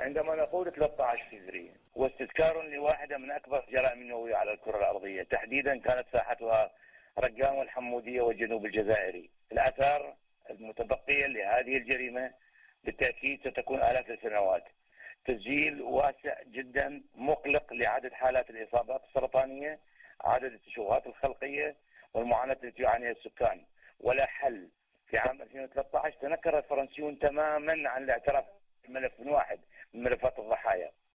عندما نقول 13 فبراير هو استذكار لواحدة من أكبر الجرائم النووية على الكرة الأرضية، تحديدا كانت ساحتها رقام والحمودية والجنوب الجزائري. الآثار المتبقية لهذه الجريمة بالتأكيد ستكون آلاف السنوات. تسجيل واسع جدا مقلق لعدد حالات الإصابات السرطانية، عدد التشوهات الخلقية والمعاناة التي يعانيها السكان، ولا حل. في عام 2013 تنكر الفرنسيون تماما عن الاعتراف بملف واحد من ملفات الضحايا.